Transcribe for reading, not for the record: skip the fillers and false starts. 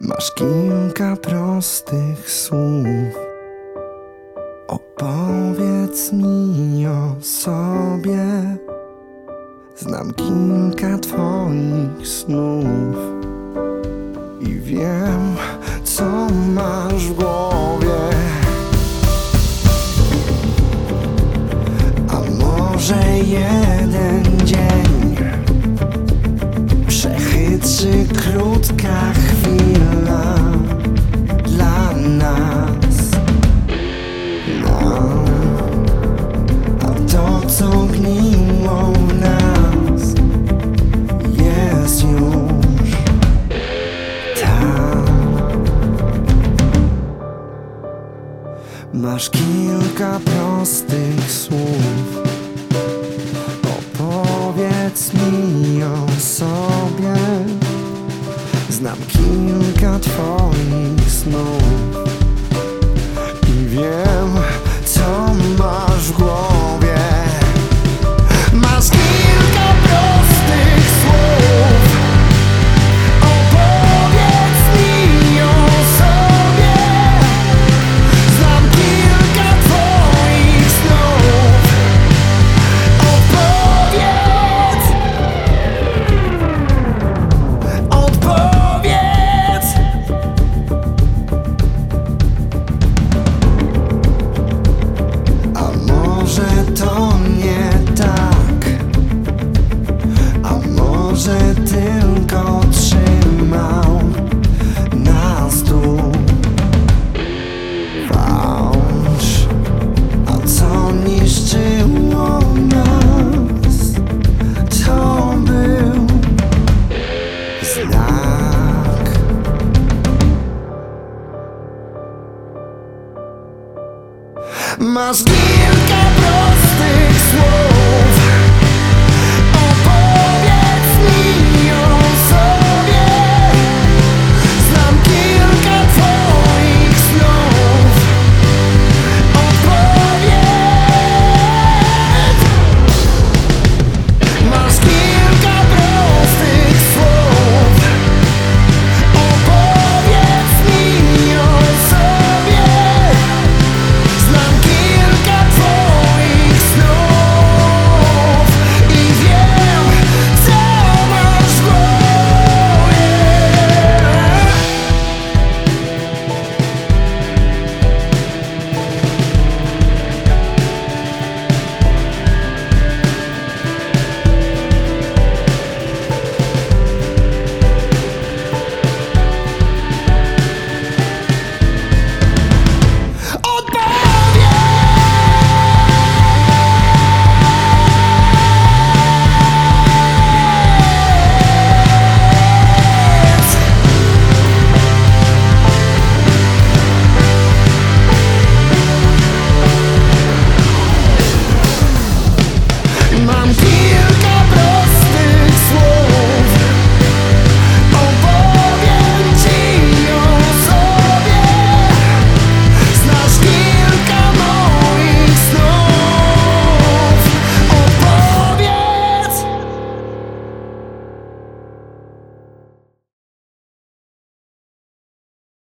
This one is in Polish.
Masz kilka prostych słów. Opowiedz mi o sobie. Znam kilka twoich snów i wiem, co masz w głowie. A może jeden dzień przechytrzy krótka chwila dla nas. A to, co gniło w nas, jest już tam. Masz kilka prostych słów. Opowiedz mi o sobie. Znam kilka twoich snów i wiem, co masz w głowie. Masz kilka prostych słów. Opowiedz mi o sobie. Znam kilka twoich snów. Odpowiedz. A może to nie tak? A może tylko trzymał nas tu fałsz? A co niszczyło nas, to był znak. Masz